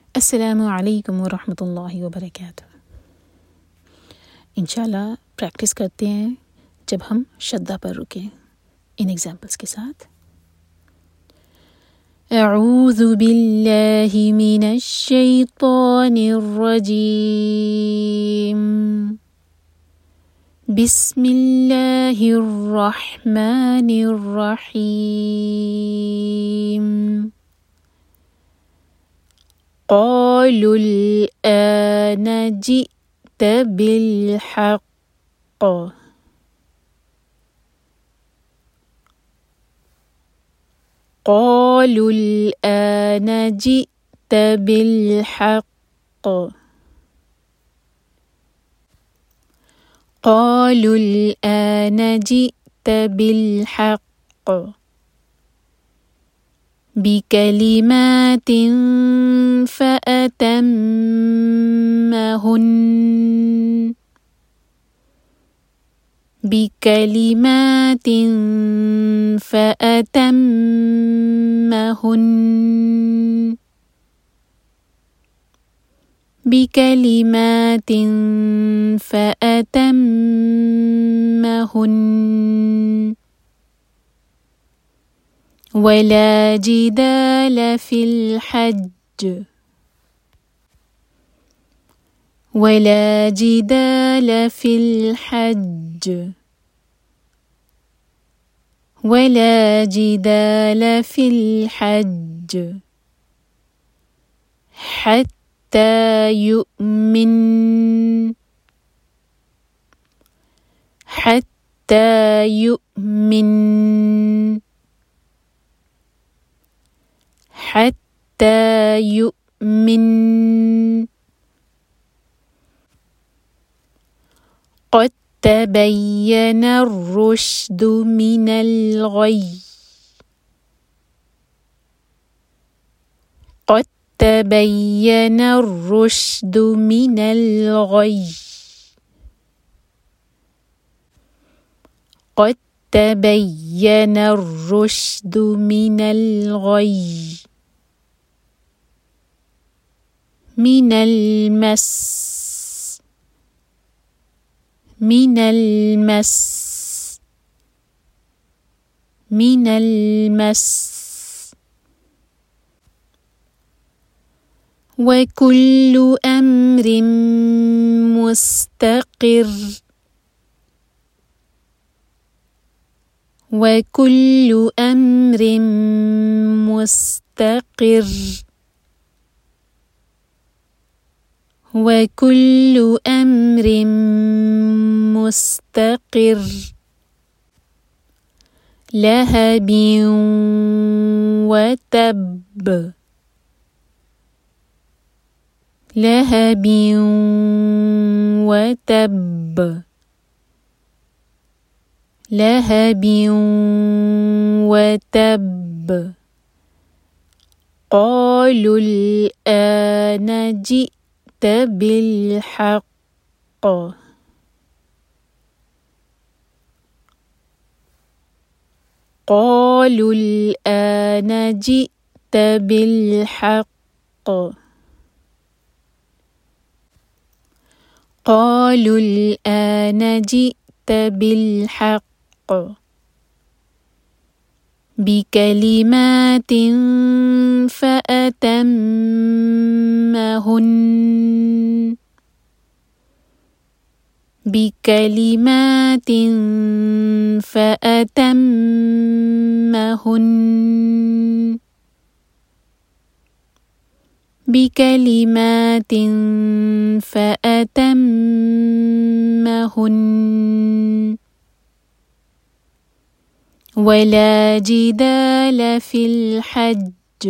अस्सलामु अलैकुम वरहमतुल्लाहि वबरकातुह। इंशाल्लाह प्रैक्टिस करते हैं जब हम शद्दा पर रुकें इन एग्जाम्पल्स के साथ। अऊज़ु बिल्लाहि मिनश शैतानिर रजीम। बिस्मिल्लाहिर रहमानिर रहीम। क़ालू अल-आन जि'त बिल-हक़्क़। क़ालू अल-आन जि'त बिल-हक़्क़। क़ालू अल-आन जि'त बिल-हक़्क़। बिकलिमातिन फ़अतम्महुन। बिकलिमातिन फ़अतम्महुन। बिकलिमातिन फ़अतम्महुन। वला जिदाल फ़िल हज्ज। वला जिदाल फ़िल हज्ज। वला जिदाल फ़िल हज्ज। हत्ता यु'मिन। हत्ता यु'मिन। हत्ता यु'मिन। क़द तबय्यन ar-रुश्द मिनल ग़य्य। क़द तबय्यन ar-रुश्द मिनल ग़य्य। क़द तबय्यन ar-रुश्द मिनल ग़य्य। मिनल मस। मिनल मस। मिनल मस। वकुल्लु अम्रिन मुस्तक़िर। वकुल्लु अम्रिन मुस्तक़िर। वकुल्लु अम्रिन मुस्तक़िर। लहबिन वतब। लहबिन वतब। लहबिन वतब। क़ालू अल-आन जि'त बिल-हक़्क़। क़ालू अल-आन जि'त बिल-हक़्क़। क़ालू अल-आन जि'त बिल-हक़्क़। बिकलिमातिन फ़अतम्महुन। बिकलिमातिन फ़अतम्महुन। बिकलिमातिन फ़अतम्महुन। वला जिदाल फ़िल हज्ज।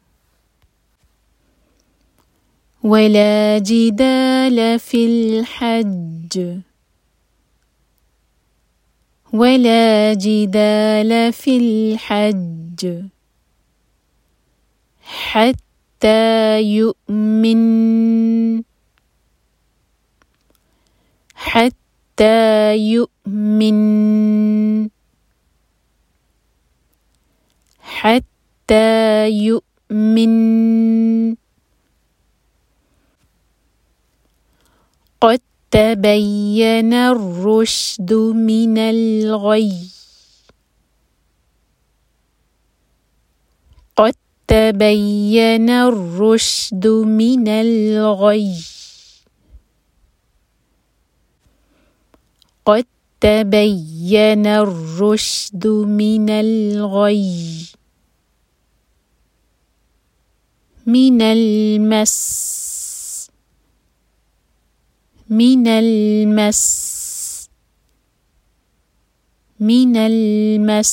वला जिदाल फ़िल हज्ज। वला जिदाल फ़िल हज्ज। हत्ता यु'मिन। हत्ता यु'मिन। حتى يؤمن قد تبين الرشد من الغي. قد تبين الرشد من الغي. قد تبين الرشد من الغي. من المس. من المس. من المس.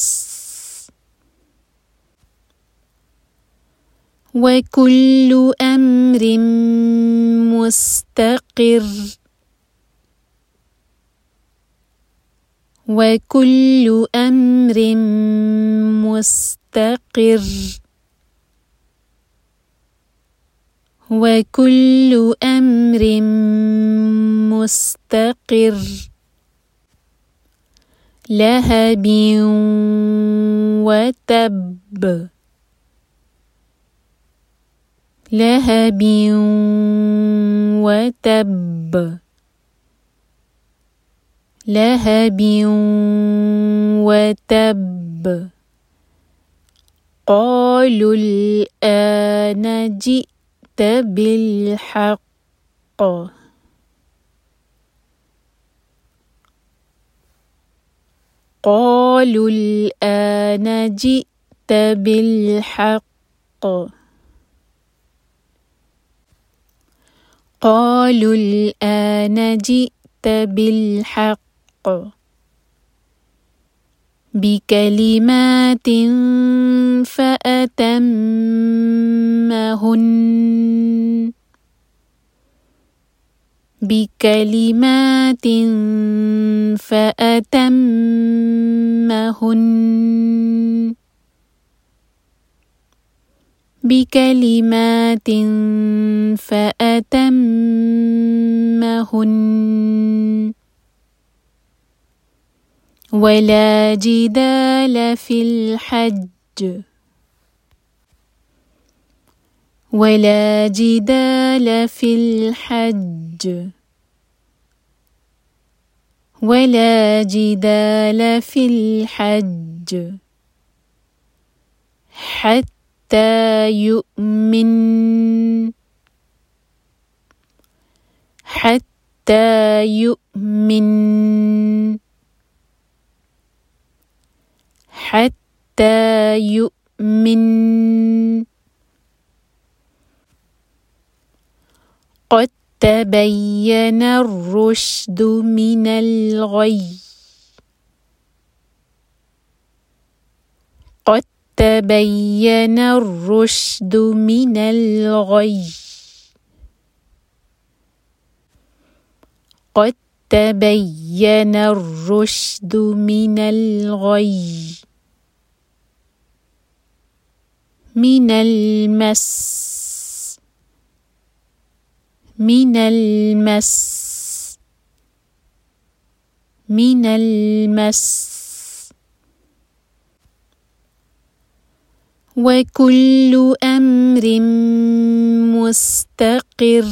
وكل أمر مستقر. وكل أمر مستقر. وكل أمر مستقر. لهب وتب. لهب وتب. لهب وتب. قالوا الآن جئت بالحق. قالوا الآن جئت بالحق. قالوا الآن جئت بالحق. بكلمات فأتمهن. بكلمات فأتمهن. بكلمات فأتمهن. ولا جدال في الحج. ولا جدال في الحج. ولا جدال في الحج. حتى يؤمن. حتى يؤمن. حتى يؤمن. قد تبين الرشد من الغي. قد تبين الرشد من الغي. قد تبين الرشد من الغي. من المس. من المس. من المس. وكل أمر مستقر.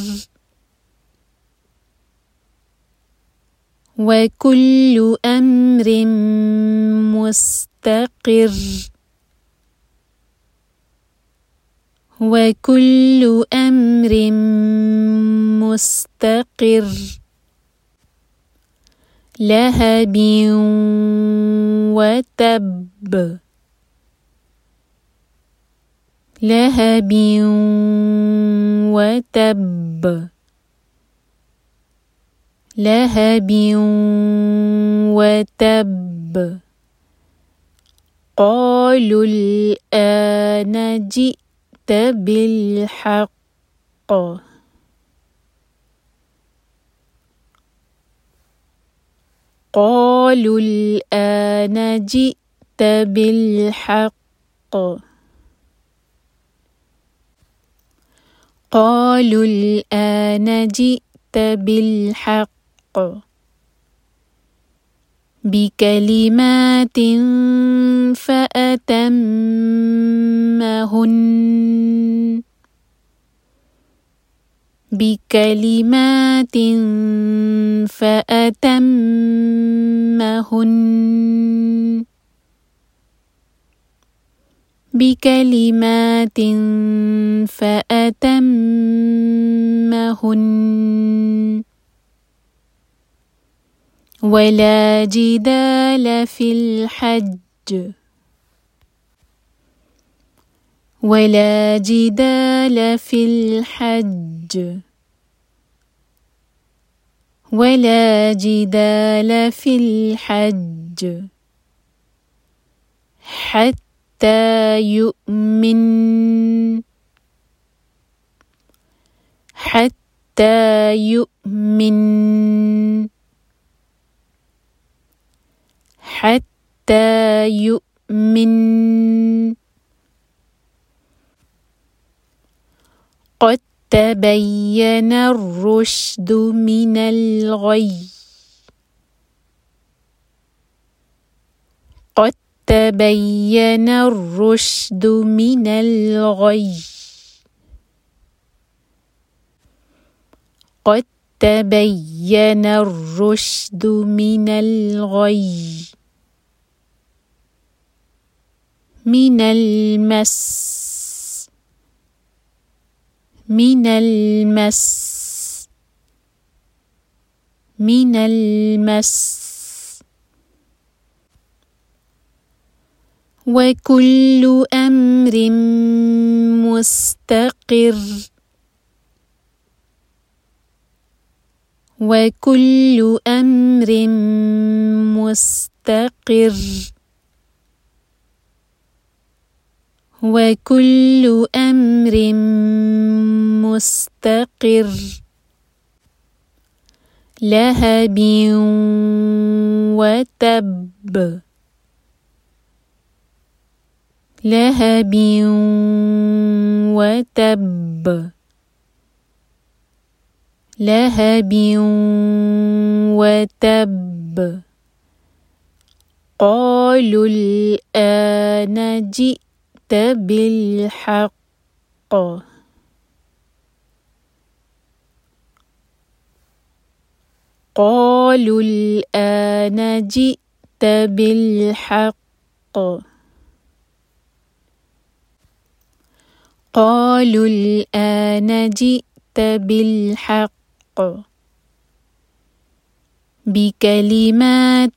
وكل أمر مستقر. وكل أمر مستقر. لهب وتب. لهب وتب. لهب وتب. قالوا الآن جئت بالحق. قالوا الآن جئت بالحق. قالوا الآن جئت بالحق. بكلمات فأتمهن. بكلمات فأتمهن بكلمات فأتمهن ولا جدال في الحج ولا جدال في الحج ولا جدال في الحج حتى يؤمن حتى يؤمن حتى يؤمن قد تبين الرشد من الغي قد تبين الرشد من الغي قد تبين الرشد من الغي من المس من المس من المس وكل أمر مستقر وكل أمر مستقر وكل أمر مستقر لهب وتب لهب وتب لهب وتب قالوا الآن جئت بالحق قالوا الآن جئت بالحق قالوا الآن جئت بالحق بكلمات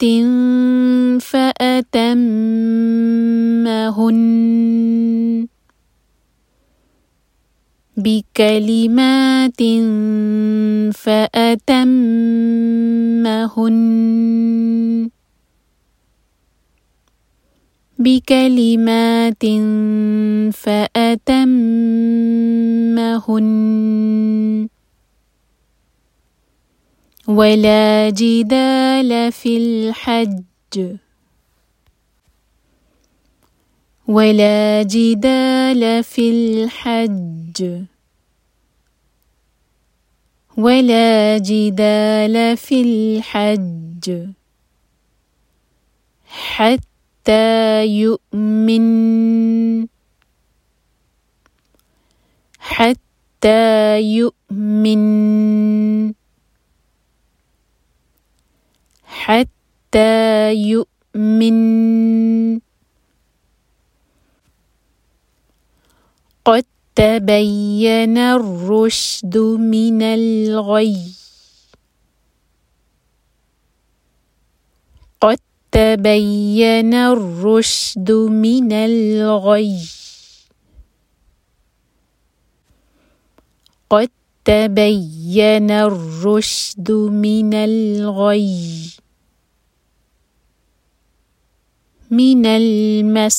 فأتمهن بكلمات فأتمهن بكلمات فأتمهن ولا جدال في الحج ولا جدال في الحج ولا جدال في الحج حتى يؤمن حتى يؤمن حتى يؤمن قد تبين الرشد من الغي قد تبين الرشد من الغي قد تبين الرشد من الغي من المس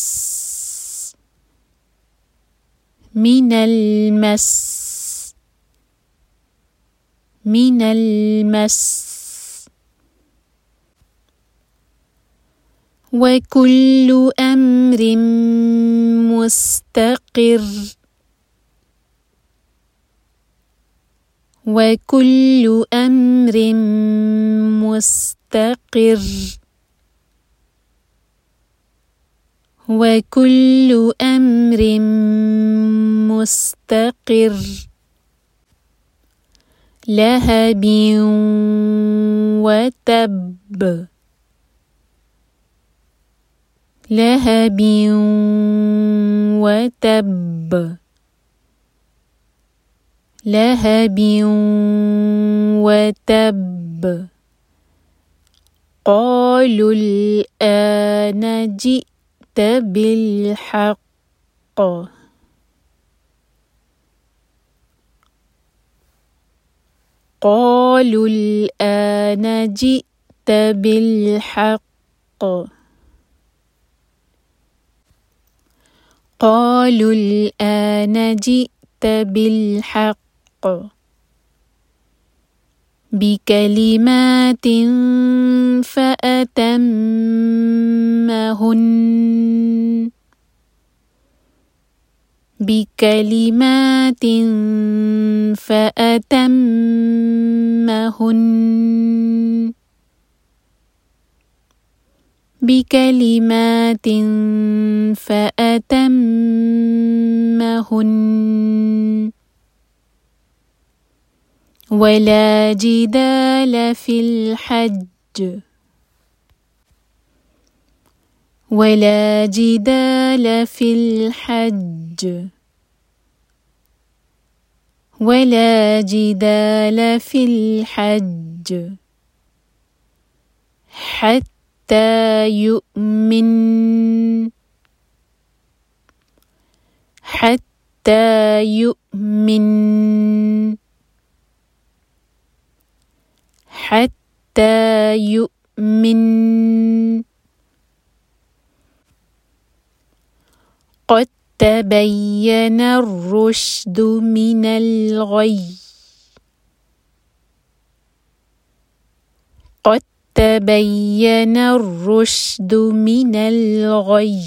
من المس من المس وكل أمر مستقر وكل أمر مستقر وكل أمر مستقر لهب وتب لهب وتب لهب وتب قالوا الآن جئت بالحق قالوا الآن جئت بالحق قالوا الآن جئت بالحق بكلمات فأتمهن بكلمات فأتمهن بكلمات فأتمهن ولا جدال في الحج ولا جدال في الحج ولا جدال في الحج حتى يؤمن حتى يؤمن حتى يؤمن قد تبين الرشد من الغي قد تبين الرشد من الغي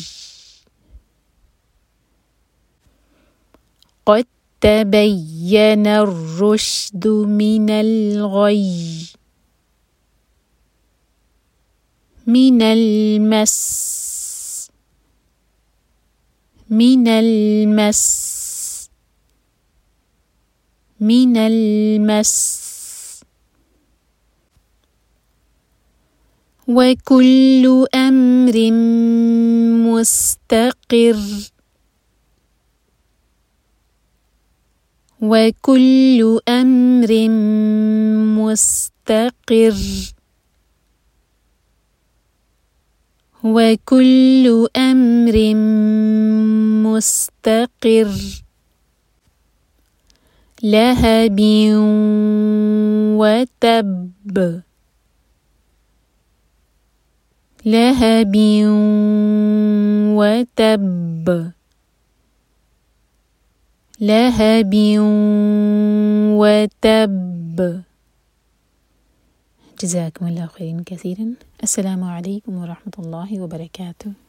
قد تبين الرشد من الغي من المس من المس من المس وكل أمر مستقر وكل أمر مستقر وكل أمر مستقر لهب وتب لهب وتب لهب وتب. جزاكم الله خيرا كثيرا. السلام عليكم ورحمة الله وبركاته.